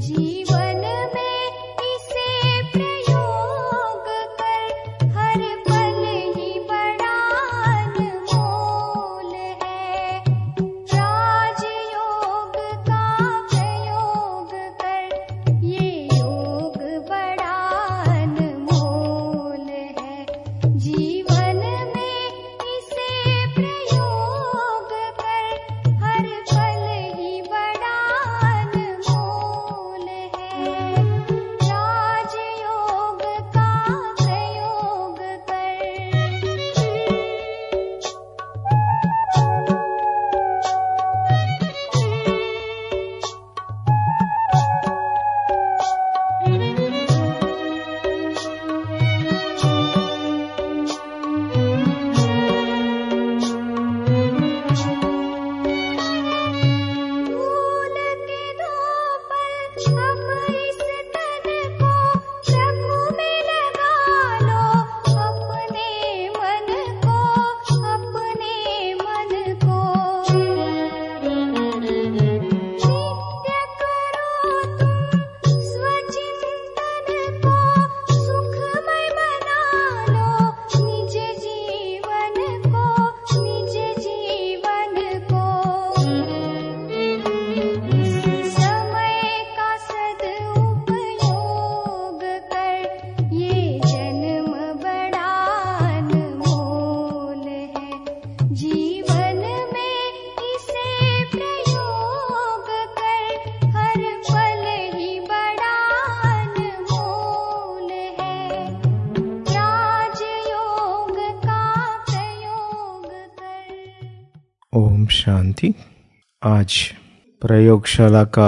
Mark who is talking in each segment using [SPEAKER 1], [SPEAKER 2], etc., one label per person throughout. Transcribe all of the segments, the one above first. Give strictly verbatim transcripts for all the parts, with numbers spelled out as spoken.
[SPEAKER 1] ओम शांति। आज प्रयोगशाला का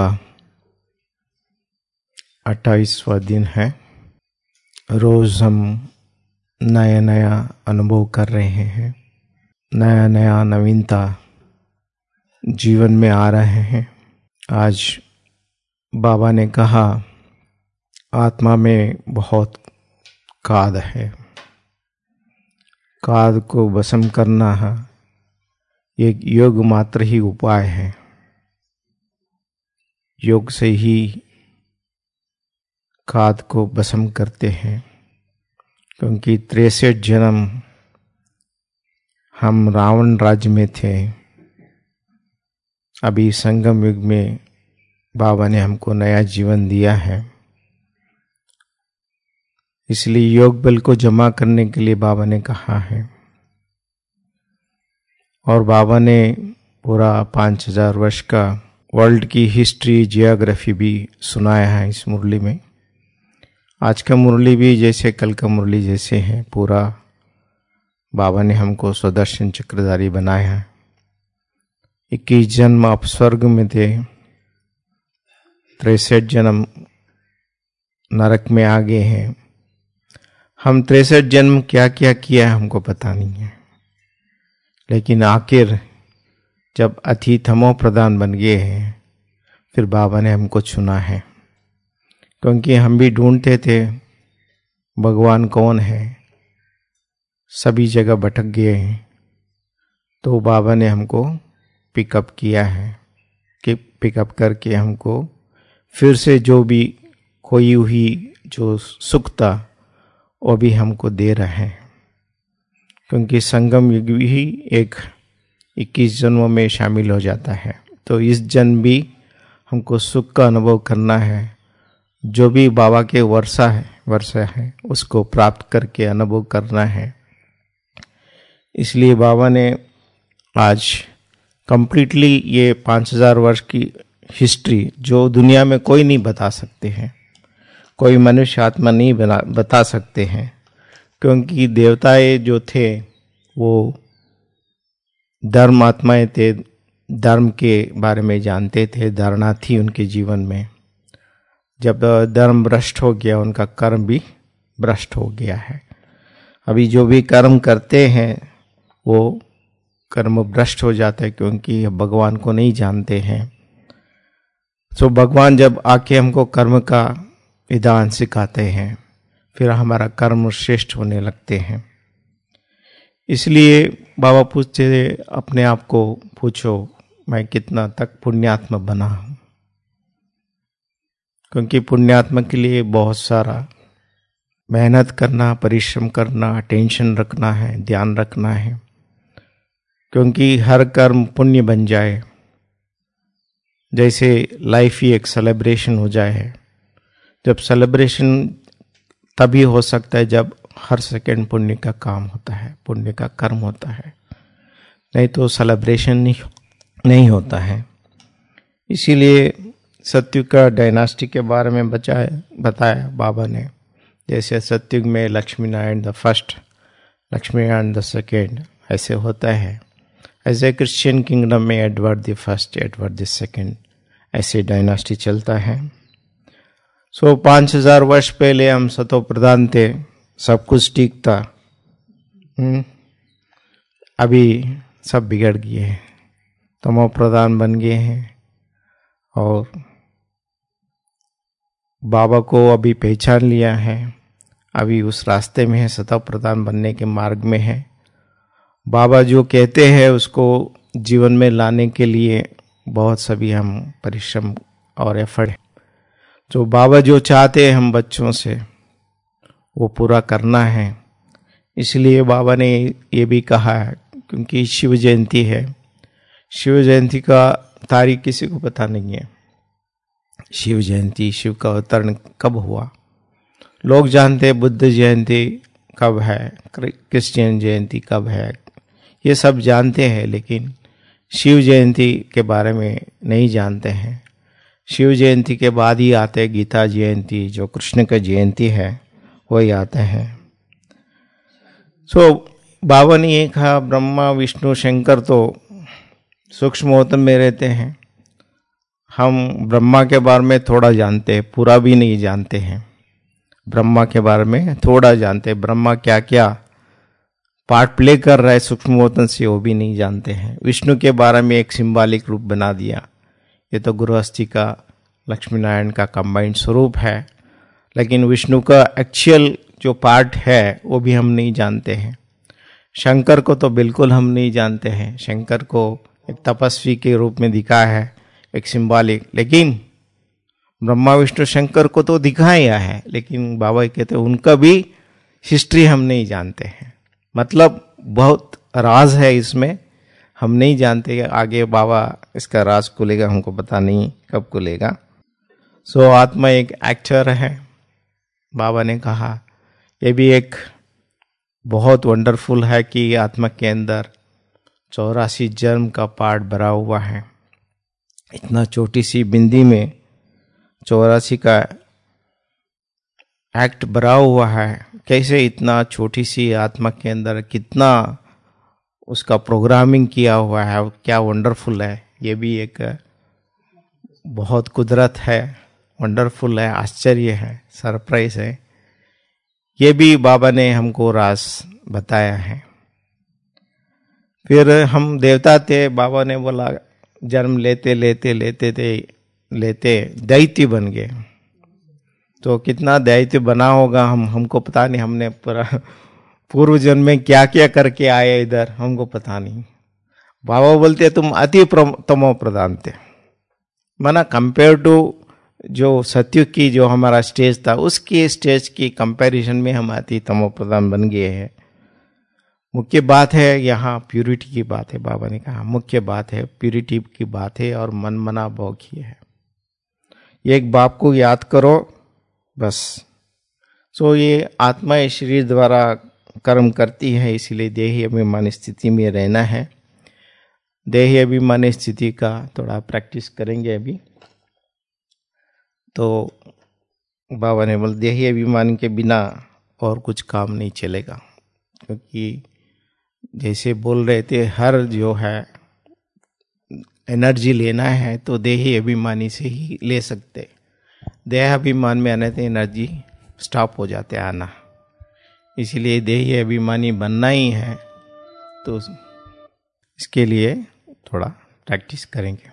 [SPEAKER 1] अट्ठाईसवां दिन है। रोज हम नया नया अनुभव कर रहे हैं, नया नया नवीनता जीवन में आ रहे हैं। आज बाबा ने कहा आत्मा में बहुत काद है, काद को भस्म करना है, एक योग मात्र ही उपाय है। योग से ही काद को भस्म करते हैं, क्योंकि तिरसठ जन्म हम रावण राज्य में थे। अभी संगम युग में बाबा ने हमको नया जीवन दिया है, इसलिए योग बल को जमा करने के लिए बाबा ने कहा है। और बाबा ने पूरा पाँच हजार वर्ष का वर्ल्ड की हिस्ट्री जियोग्राफी भी सुनाया है इस मुरली में। आज का मुरली भी जैसे कल का मुरली जैसे है। पूरा बाबा ने हमको सुदर्शन चक्रधारी बनाया है। इक्कीस जन्म आप स्वर्ग में थे, तिरसठ जन्म नरक में आ गए हैं। हम तिरसठ जन्म क्या क्या किया है हमको पता नहीं है, लेकिन आखिर जब अति तमो प्रधान बन गए हैं, फिर बाबा ने हमको चुना है। क्योंकि हम भी ढूंढते थे भगवान कौन है, सभी जगह भटक गए हैं, तो बाबा ने हमको पिकअप किया है कि पिकअप करके हमको फिर से जो भी खोई हुई जो सुख था वो भी हमको दे रहे हैं। क्योंकि संगम युग भी एक इक्कीस जन्मों में शामिल हो जाता है, तो इस जन्म भी हमको सुख का अनुभव करना है। जो भी बाबा के वर्षा है वर्षा है उसको प्राप्त करके अनुभव करना है। इसलिए बाबा ने आज कंप्लीटली ये पाँच हजार वर्ष की हिस्ट्री जो दुनिया में कोई नहीं बता सकते हैं, कोई मनुष्य आत्मा नहीं बना बता सकते हैं। क्योंकि देवताएं जो थे वो धर्म आत्माएं थे, धर्म के बारे में जानते थे, धारणा थी उनके जीवन में। जब धर्म भ्रष्ट हो गया, उनका कर्म भी भ्रष्ट हो गया है। अभी जो भी कर्म करते हैं वो कर्म भ्रष्ट हो जाता है, क्योंकि भगवान को नहीं जानते हैं। तो भगवान जब आके हमको कर्म का विधान सिखाते हैं, फिर हमारा कर्म श्रेष्ठ होने लगते हैं। इसलिए बाबा पूछते अपने आप को पूछो मैं कितना तक पुण्यात्मा बना हूं। क्योंकि पुण्यात्मा के लिए बहुत सारा मेहनत करना, परिश्रम करना, टेंशन रखना है, ध्यान रखना है, क्योंकि हर कर्म पुण्य बन जाए। जैसे लाइफ ही एक सेलिब्रेशन हो जाए, जब सेलिब्रेशन तभी हो सकता है जब हर सेकंड पुण्य का काम होता है, पुण्य का कर्म होता है, नहीं तो सेलिब्रेशन नहीं नहीं होता है। इसीलिए सतयुग का डायनास्टी के बारे में बचाया बताया बाबा ने। जैसे सतयुग में Lakshmi Narayan the first, Lakshmi Narayan the second ऐसे होता है, ऐसे क्रिश्चियन किंगडम में Edward the first, Edward the second, ऐसे डायनास्टी चलता है। सो पाँच हजार वर्ष पहले हम सतो प्रधान थे, सब कुछ ठीक था। हुँ? अभी सब बिगड़ गए हैं, तमो प्रधान बन गए हैं और बाबा को अभी पहचान लिया है, अभी उस रास्ते में है, सतो प्रधान बनने के मार्ग में है। बाबा जो कहते हैं उसको जीवन में लाने के लिए बहुत सभी हम परिश्रम और एफर्ट, जो बाबा जो चाहते हैं हम बच्चों से वो पूरा करना है। इसलिए बाबा ने ये भी कहा है, क्योंकि शिव जयंती है, शिव जयंती का तारीख किसी को पता नहीं है। शिव जयंती, शिव का अवतरण कब हुआ लोग जानते हैं, बुद्ध जयंती कब है, क्रिश्चियन जयंती कब है, ये सब जानते हैं, लेकिन शिव जयंती के बारे में नहीं जानते हैं। शिव जयंती के बाद ही आते हैं गीता जयंती, जो कृष्ण का जयंती है वही आते हैं। सो so, बाबा ने ये कहा, ब्रह्मा विष्णु शंकर तो सूक्ष्मोत्तम में रहते हैं, हम ब्रह्मा के बारे में थोड़ा जानते हैं, पूरा भी नहीं जानते हैं। ब्रह्मा के बारे में थोड़ा जानते हैं, ब्रह्मा क्या क्या पार्ट प्ले कर रहा है सूक्ष्मोत्तम से वो भी नहीं जानते हैं। विष्णु के बारे में एक सिंबॉलिक रूप बना दिया, ये तो गृहस्थी का लक्ष्मी नारायण का कंबाइंड स्वरूप है, लेकिन विष्णु का एक्चुअल जो पार्ट है वो भी हम नहीं जानते हैं। शंकर को तो बिल्कुल हम नहीं जानते हैं, शंकर को एक तपस्वी के रूप में दिखा है, एक सिंबॉलिक, लेकिन ब्रह्मा विष्णु शंकर को तो दिखाया है, लेकिन बाबा कहते हैं उनका भी हिस्ट्री हम नहीं जानते हैं। मतलब बहुत राज है इसमें, हम नहीं जानते, आगे बाबा इसका राज खुलेगा, हमको पता नहीं कब खुलेगा। सो so, आत्मा एक एक्टर है, बाबा ने कहा ये भी एक बहुत वंडरफुल है कि आत्मा के अंदर चौरासी जन्म का पार्ट भरा हुआ है। इतना छोटी सी बिंदी में चौरासी का एक्ट भरा हुआ है, कैसे इतना छोटी सी आत्मा के अंदर कितना उसका प्रोग्रामिंग किया हुआ है, क्या वंडरफुल है। ये भी एक बहुत कुदरत है, वंडरफुल है, आश्चर्य है, सरप्राइज है। ये भी बाबा ने हमको राज बताया है। फिर हम देवता थे, बाबा ने बोला जन्म लेते लेते लेते थे लेते दैत्य बन गए। तो कितना दैत्य बना होगा हम हमको पता नहीं, हमने पूरा पूर्व जन्म में क्या क्या करके आए इधर हमको पता नहीं। बाबा बोलते तुम अति तमो प्रधान थे, माना कंपेयर टू जो सतयुग की जो हमारा स्टेज था उसकी स्टेज की कंपैरिजन में हम अति तमो प्रधान बन गए हैं। मुख्य बात है यहाँ प्यूरिटी की बात है, बाबा ने कहा मुख्य बात है प्यूरिटी की बात है, और मन मना भोग ही है। एक बाप को याद करो बस। सो ये आत्मा इस शरीर द्वारा कर्म करती है, इसीलिए देही अभिमानी स्थिति में रहना है। देही अभिमानी स्थिति का थोड़ा प्रैक्टिस करेंगे अभी। तो बाबा ने बोल देही अभिमान के बिना और कुछ काम नहीं चलेगा, क्योंकि जैसे बोल रहे थे हर जो है एनर्जी लेना है तो देही अभिमानी से ही ले सकते। देह अभिमान में आने से एनर्जी स्टॉप हो जाते आना, इसीलिए देही अभिमानी बनना ही है। तो इसके लिए थोड़ा प्रैक्टिस करेंगे।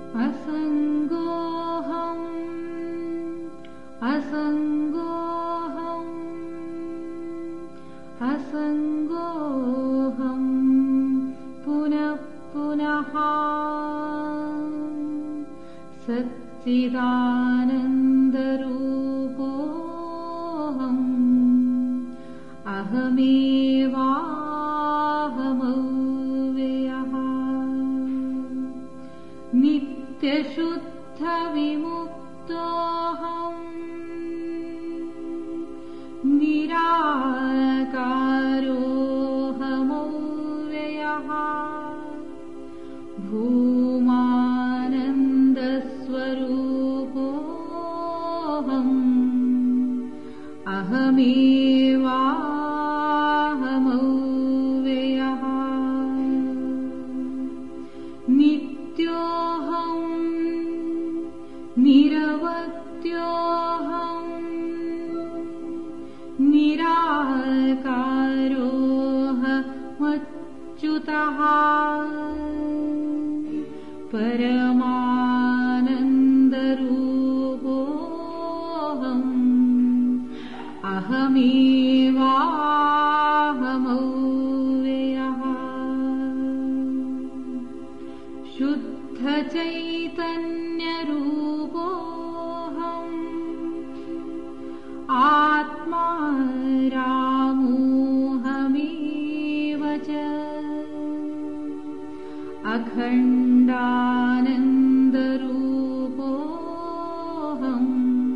[SPEAKER 2] असङ्गोऽहम् असङ्गोऽहम् असङ्गोऽहम् पुनः पुनः सच्चिदानन्दरूपोऽहम् अहमेवाहमव्ययः नित्यशुद्धविमुक्तोऽहम् निराकारोऽहमव्ययः भूमानन्दस्वरूपोऽहम् अहमेवाहमव्ययः नित्योऽहम् निरवध्योऽहम् निराकारोऽहमच्युतः परमानन्दरूपोऽहम् अहमेवाहमव्ययः शुद्धचैतन्यरूपोऽहम् आत्मा रामोऽहमेव च अखण्डानन्दरूपोऽहम्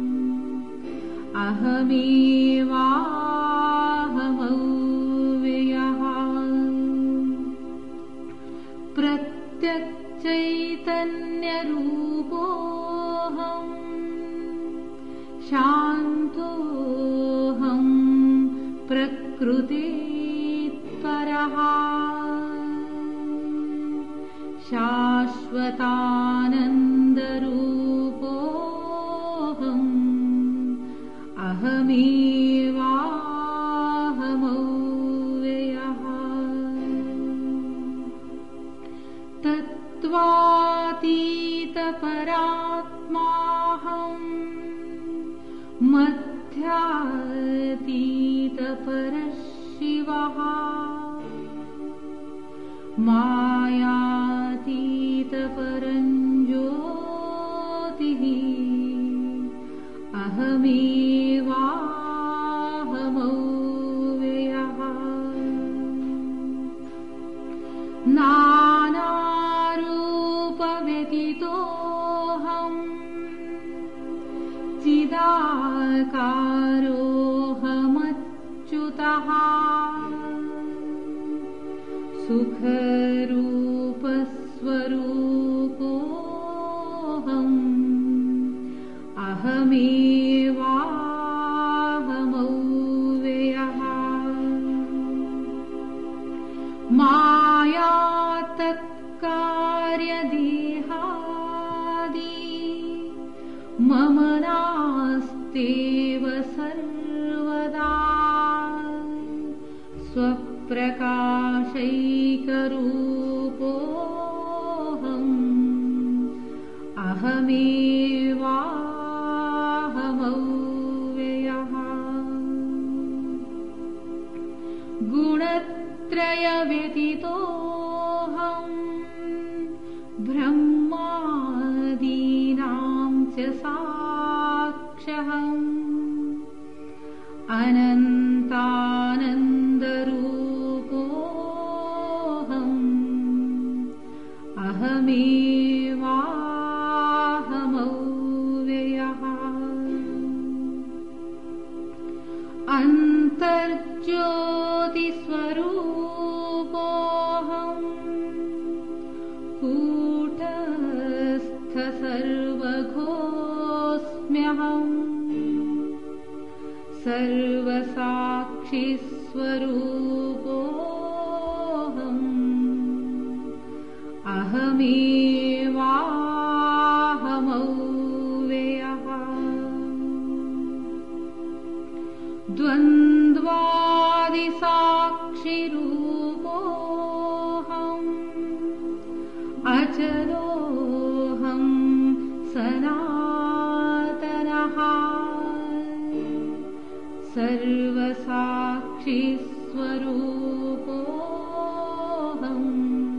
[SPEAKER 2] अहमेवाहमव्ययः प्रत्यक्चैतन्यरूपोऽहम् शान्तोऽहम् प्रकृतिपरः शाश्वतानन्दरूपोऽहम् अहमेवाहमव्ययः तत्त्वातीतपरात्माहम् मध्यातीतपरशिवः मायातीतपरञ्ज्योतिः अहमेवाहमव्ययः नानारूपव्यतितोऽहम् चिदाकारोऽहमच्युतः सुखरूपस्वरूपोऽहम् अहमेवाहमव्ययः मायातत्कार्यदेहादि मम नास्त्येव सर्वदा स्वप्रकाशैकरूपोऽहम् अहमेवाहमव्ययः गुणत्रयव्यतितोऽहम् ब्रह्मादीनां च साक्षहम् अनन्तानन्दरूपोऽहम् अहमेवाहमव्ययः अन्तर्ज्योतिस्वरूपोऽहम् कूटस्थसर्वघोऽस्म्यहम् सर्वसाक्षिस्वरूपोऽहम् अहमेवाहमव्ययः द्वन्द्वादिसाक्षिरूपोऽहम् अचलोऽहम् सनातनः सर्वसाक्षी स्वरूपोऽहम्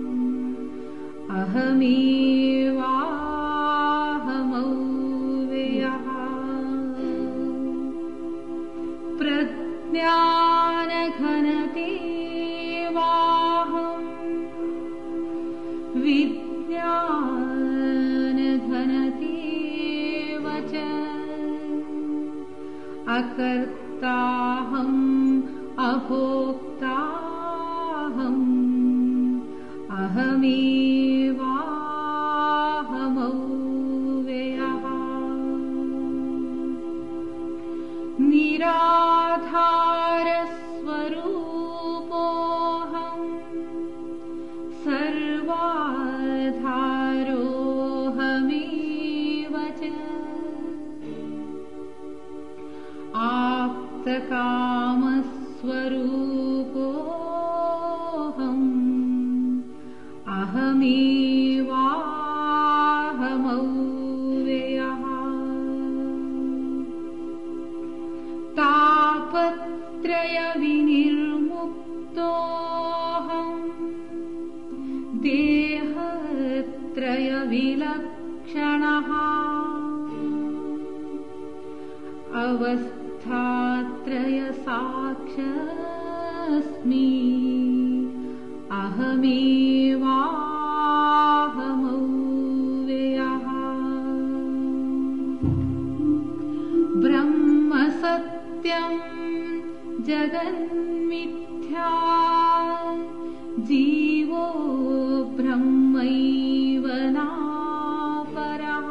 [SPEAKER 2] अहमेवाहमव्ययः प्रज्ञानघनतेवाहम् विज्ञानघनतेव च अकर्ताहम् अभोक्ताहम् अहमेवाहमव्ययः निराधारस्वरूपोऽहम् सर्वाधारोऽहमेव च आप्तकामस्वरूपोऽहम् अहमेवाहमव्ययः तापत्रयविनिर्मुक्तोऽहम् देहत्रयविलक्षणः अवस्थात्रयसाक्षस्मि अहमेवाहमव्ययः ब्रह्मसत्यं जगन्मिथ्या जीवो ब्रह्मैव नापरः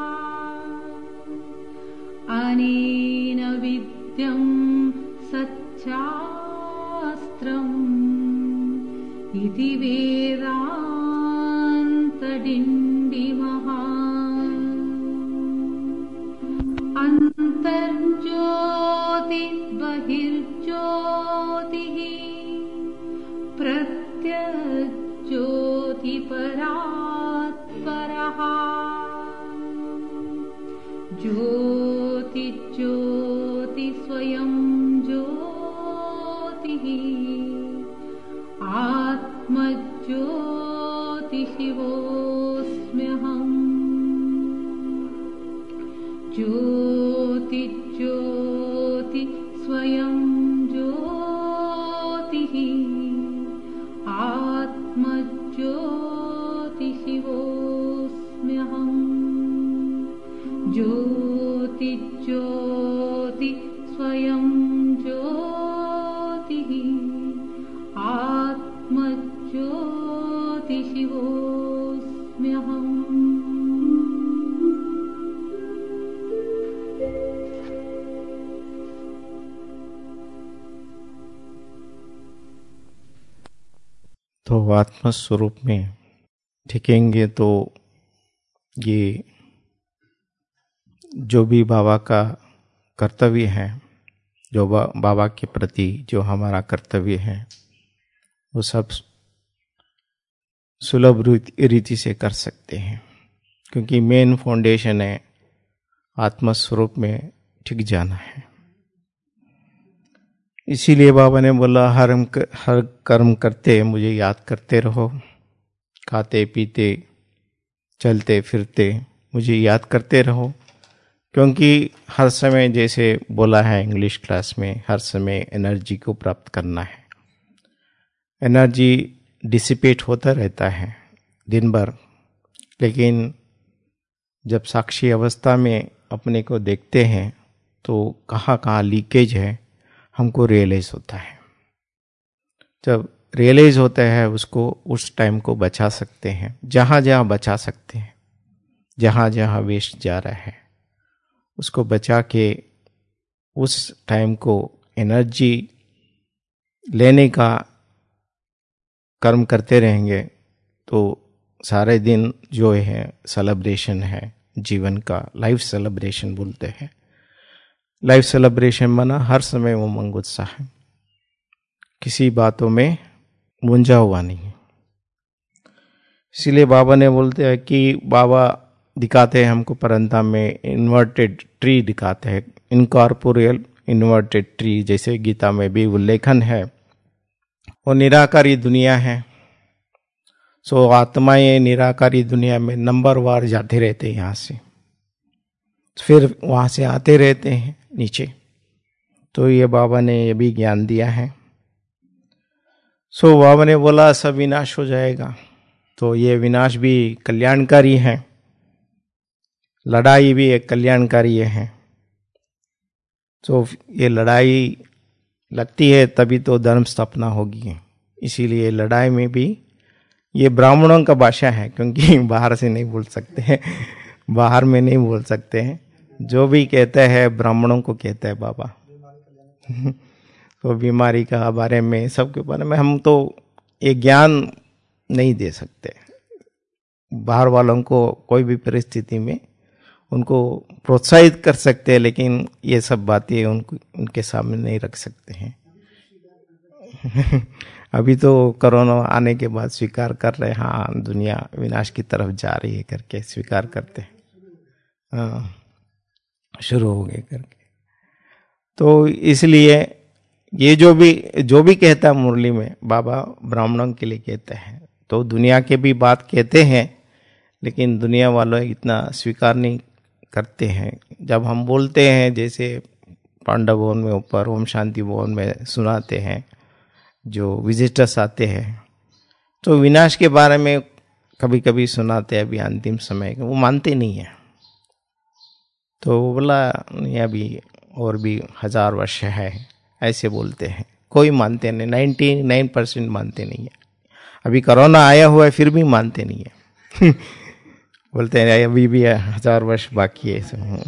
[SPEAKER 2] अनेन विद्यं सच्चास्त्रम् इति वेदान्तडिण्डिमः अन्तर्ज्योतिर्बहिर्ज्योतिः प्रत्यज्योतिपरात्परः ज्योतिज्योति स्वयं ज्योतिः आत्मज्योतिशिवोऽस्म्यहम् ज्योतिज्योति स्वयं ज्योतिः आत्मज्योतिशिवोऽस्म्यहम् ज्योतिज्योति स्वयं ज्योतिः आत्मज्योतिशिवोऽस्म्यहम्
[SPEAKER 1] तो आत्मस्वरूप में टिकेंगे तो ये जो भी बाबा का कर्तव्य है, जो बा, बाबा के प्रति जो हमारा कर्तव्य है, वो सब सुलभ रीति से कर सकते हैं, क्योंकि मेन फाउंडेशन है आत्मस्वरूप में टिक जाना है। इसीलिए बाबा ने बोला हर हर कर्म करते मुझे याद करते रहो, खाते पीते चलते फिरते मुझे याद करते रहो, क्योंकि हर समय जैसे बोला है इंग्लिश क्लास में, हर समय एनर्जी को प्राप्त करना है। एनर्जी डिसिपेट होता रहता है दिन भर, लेकिन जब साक्षी अवस्था में अपने को देखते हैं तो कहाँ कहाँ लीकेज है हमको रियलाइज होता है। जब रियलाइज होता है उसको उस टाइम को बचा सकते हैं, जहाँ जहाँ बचा सकते हैं, जहाँ जहाँ वेस्ट जा रहा है उसको बचा के उस टाइम को एनर्जी लेने का कर्म करते रहेंगे तो सारे दिन जो है सेलिब्रेशन है जीवन का, लाइफ सेलिब्रेशन बोलते हैं। लाइफ सेलिब्रेशन बना हर समय उमंग उत्साह है, किसी बातों में मुंझा हुआ नहीं है। इसीलिए बाबा ने बोलते हैं कि बाबा दिखाते हैं हमको परंता में इन्वर्टेड ट्री दिखाते हैं, इनकॉर्पोरियल इन्वर्टेड ट्री, जैसे गीता में भी उल्लेखन है। वो निराकारी दुनिया है। सो आत्माएं निराकारी दुनिया में नंबर वार जाते रहते हैं, यहाँ से फिर वहाँ से आते रहते हैं नीचे। तो ये बाबा ने ये भी ज्ञान दिया है। सो बाबा ने बोला सब विनाश हो जाएगा, तो ये विनाश भी कल्याणकारी है, लड़ाई भी एक कल्याणकारी है। तो ये लड़ाई लगती है तभी तो धर्म स्थापना होगी। इसीलिए लड़ाई में भी ये ब्राह्मणों का भाषा है, क्योंकि बाहर से नहीं बोल सकते हैं, बाहर में नहीं बोल सकते हैं। जो भी कहते हैं ब्राह्मणों को कहते हैं बाबा। तो बीमारी का बारे में, सबके बारे में हम तो ये ज्ञान नहीं दे सकते। बाहर वालों को कोई भी परिस्थिति में उनको प्रोत्साहित कर सकते हैं, लेकिन ये सब बातें उनको उनके सामने नहीं रख सकते हैं। अभी तो कोरोना आने के बाद स्वीकार कर रहे, हाँ दुनिया विनाश की तरफ जा रही है करके स्वीकार करते हैं, हाँ शुरू हो गए करके। तो इसलिए ये जो भी जो भी कहता है मुरली में, बाबा ब्राह्मणों के लिए कहते हैं। तो दुनिया के भी बात कहते हैं, लेकिन दुनिया वालों इतना स्वीकार नहीं करते हैं। जब हम बोलते हैं, जैसे पांडव भवन में ऊपर ओम शांति भवन में सुनाते हैं, जो विजिटर्स आते हैं, तो विनाश के बारे में कभी कभी सुनाते हैं। अभी अंतिम समय वो मानते नहीं है। तो वो बोला नहीं, अभी और भी हजार वर्ष है, ऐसे बोलते हैं। कोई मानते नहीं, नाइन्टी नाइन परसेंट मानते नहीं है। अभी कोरोना आया हुआ है फिर भी मानते नहीं है। बोलते हैं अभी भी हजार वर्ष बाकी है।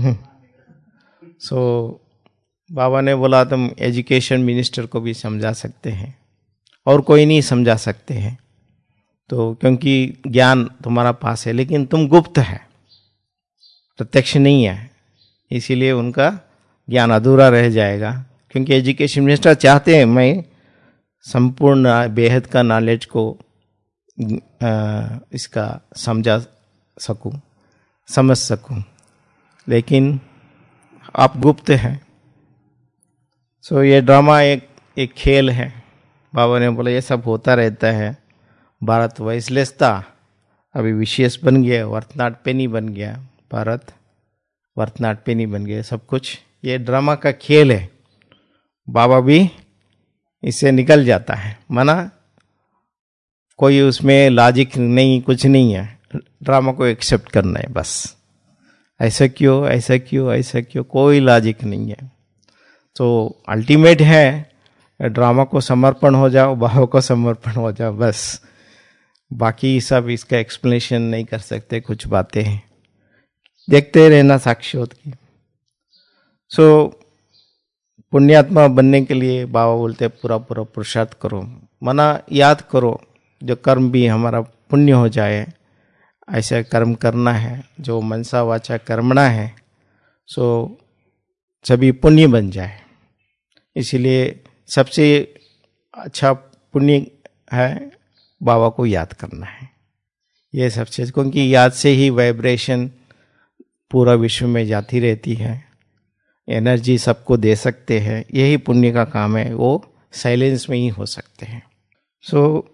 [SPEAKER 1] सो बाबा ने बोला तुम एजुकेशन मिनिस्टर को भी समझा सकते हैं, और कोई नहीं समझा सकते हैं, तो क्योंकि ज्ञान तुम्हारा पास है, लेकिन तुम गुप्त है, प्रत्यक्ष नहीं है, इसीलिए उनका ज्ञान अधूरा रह जाएगा। क्योंकि एजुकेशन मिनिस्टर चाहते हैं मैं संपूर्ण बेहद का नॉलेज को आ, इसका समझा सकूं, समझ सकूं, लेकिन आप गुप्त हैं। सो ये ड्रामा एक एक खेल है। बाबा ने बोला ये सब होता रहता है। भारत वॉइसलेस था, अभी विशेष बन गया, वर्तनाट पे नहीं बन गया, भारत वर्तनाट पे नहीं बन गया। सब कुछ ये ड्रामा का खेल है। बाबा भी इससे निकल जाता है, माना कोई उसमें लॉजिक नहीं, कुछ नहीं है, ड्रामा को एक्सेप्ट करना है बस। ऐसा क्यों, ऐसा क्यों, ऐसा क्यों, कोई लॉजिक नहीं है। तो अल्टीमेट है ड्रामा को समर्पण हो जाओ, बाबा को समर्पण हो जाओ, बस। बाकी सब इसका एक्सप्लेनेशन नहीं कर सकते, कुछ बातें हैं, देखते रहना साक्षात की। सो पुण्यात्मा बनने के लिए बाबा बोलते पूरा पूरा पुरुषार्थ करो, मना याद करो जो कर्म भी हमारा पुण्य हो जाए, ऐसा कर्म करना है जो मनसा वाचा कर्मणा है, सो सभी पुण्य बन जाए। इसीलिए सबसे अच्छा पुण्य है बाबा को याद करना है, ये सबसे, क्योंकि याद से ही वाइब्रेशन पूरा विश्व में जाती रहती है, एनर्जी सबको दे सकते हैं। यही पुण्य का काम है, वो साइलेंस में ही हो सकते हैं। सो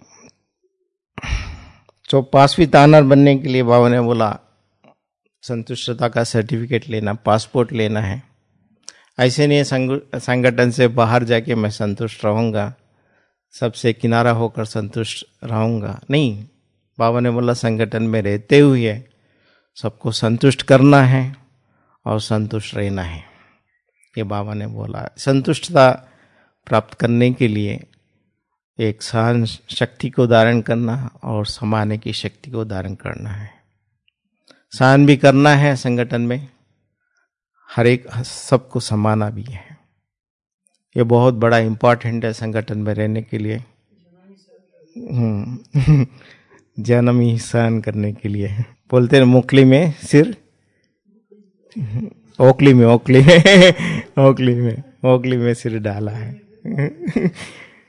[SPEAKER 1] तो पांचवी तानर बनने के लिए बाबा ने बोला संतुष्टता का सर्टिफिकेट लेना, पासपोर्ट लेना है। ऐसे नहीं संगठन से बाहर जाके मैं संतुष्ट रहूंगा, सबसे किनारा होकर संतुष्ट रहूंगा, नहीं। बाबा ने बोला संगठन में रहते हुए सबको संतुष्ट करना है और संतुष्ट रहना है, ये बाबा ने बोला। संतुष्टता प्राप्त करने के लिए एक सहन शक्ति को धारण करना और समाने की शक्ति को धारण करना है। सहन भी करना है, संगठन में हर एक सबको समाना भी है। ये बहुत बड़ा इम्पोर्टेंट है संगठन में रहने के लिए, जन्म ही सहन करने के लिए। बोलते हैं मुकली में सिर, ओखली में ओखली में ओखली में ओखली में सिर डाला है।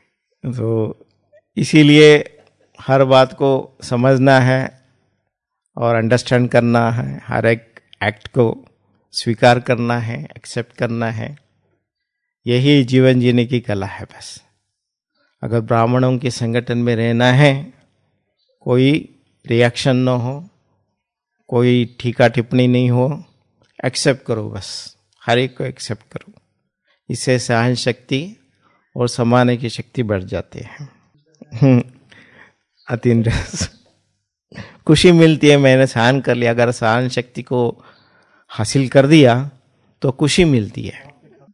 [SPEAKER 1] तो इसीलिए हर बात को समझना है और अंडरस्टैंड करना है, हर एक एक्ट को स्वीकार करना है, एक्सेप्ट करना है। यही जीवन जीने की कला है बस। अगर ब्राह्मणों के संगठन में रहना है, कोई रिएक्शन न हो, कोई टीका टिप्पणी नहीं हो, एक्सेप्ट करो बस, हर एक को एक्सेप्ट करो। इससे सहन शक्ति और समाने की शक्ति बढ़ जाती है। अतीन्द्र खुशी मिलती है, मैंने सहन कर लिया। अगर सहन शक्ति को हासिल कर दिया तो खुशी मिलती है।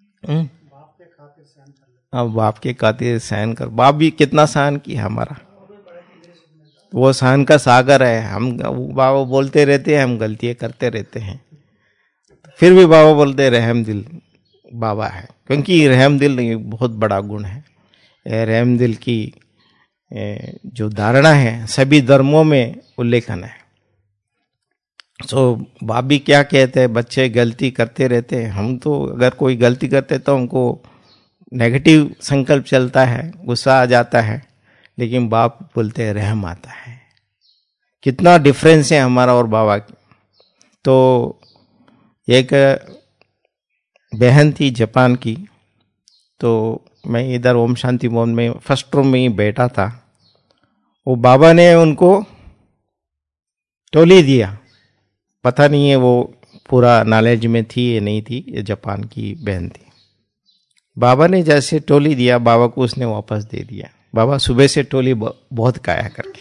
[SPEAKER 1] अब बाप के खातिर सहन कर, बाप भी कितना सहन किया हमारा, वो सहन का सागर है। हम बाबा बोलते रहते हैं, हम गलतियां करते रहते हैं, फिर भी बाबा बोलते रहम दिल बाबा है, क्योंकि रहम दिल बहुत बड़ा गुण है। रहम दिल की जो धारणा है सभी धर्मों में उल्लेखन है। तो बाप भी क्या कहते हैं, बच्चे गलती करते रहते हैं। हम तो अगर कोई गलती करते तो हमको नेगेटिव संकल्प चलता है, गुस्सा आ जाता है, लेकिन बाप बोलते हैं रहम आता है। कितना डिफरेंस है हमारा और बाबा की। तो एक बहन थी जापान की, तो मैं इधर ओम शांति भवन में फर्स्ट रूम में ही बैठा था। वो बाबा ने उनको टोली दिया, पता नहीं है वो पूरा नॉलेज में थी या नहीं थी, ये जापान की बहन थी। बाबा ने जैसे टोली दिया, बाबा को उसने वापस दे दिया। बाबा सुबह से टोली बहुत काया करके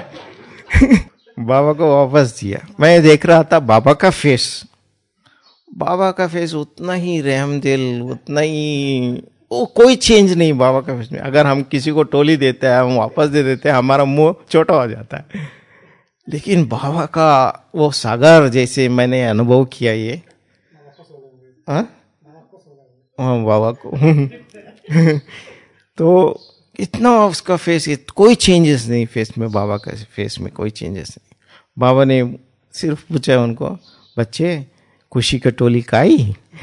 [SPEAKER 1] बाबा को वापस दिया। मैं देख रहा था बाबा का फेस, बाबा का फेस उतना ही रहमदिल, उतना ही, वो कोई चेंज नहीं बाबा का फेस में। अगर हम किसी को टोली देते हैं, हम वापस दे देते हैं, हमारा मुंह छोटा हो जाता है। लेकिन बाबा का वो सागर जैसे मैंने अनुभव किया ये, हाँ बाबा को तो इतना उसका फेस, कोई चेंजेस नहीं फेस में, बाबा का फेस में कोई चेंजेस नहीं। बाबा ने सिर्फ पूछा उनको, बच्चे खुशी का टोली काई?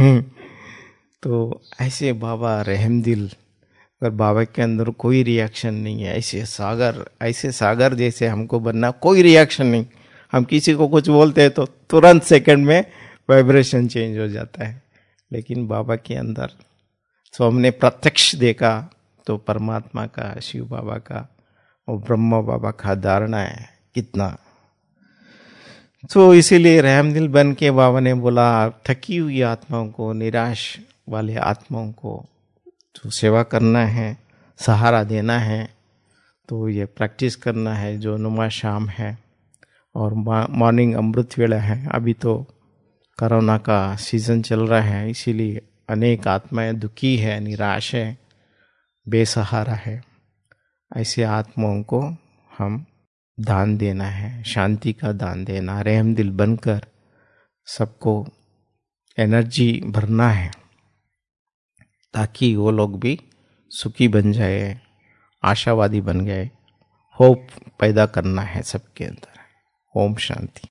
[SPEAKER 1] तो ऐसे बाबा रहमदिल, अगर बाबा के अंदर कोई रिएक्शन नहीं है, ऐसे सागर, ऐसे सागर जैसे हमको बनना, कोई रिएक्शन नहीं। हम किसी को कुछ बोलते हैं तो तुरंत सेकंड में वाइब्रेशन चेंज हो जाता है, लेकिन बाबा के अंदर तो हमने प्रत्यक्ष देखा तो परमात्मा का, शिव बाबा का और ब्रह्मा बाबा का धारणा है कितना। तो इसीलिए रहमदिल बन के बाबा ने बोला, थकी हुई आत्माओं को, निराश वाले आत्माओं को तो सेवा करना है, सहारा देना है, तो ये प्रैक्टिस करना है। जो नुमा शाम है और मॉर्निंग अमृत वेला है। अभी तो कोरोना का सीजन चल रहा है, इसीलिए अनेक आत्माएं दुखी है, निराश है, बेसहारा है। ऐसे आत्माओं को हम दान देना है, शांति का दान देना, रहमदिल बनकर सबको एनर्जी भरना है, ताकि वो लोग भी सुखी बन जाए, आशावादी बन गए। होप पैदा करना है सबके अंदर। ओम शांति।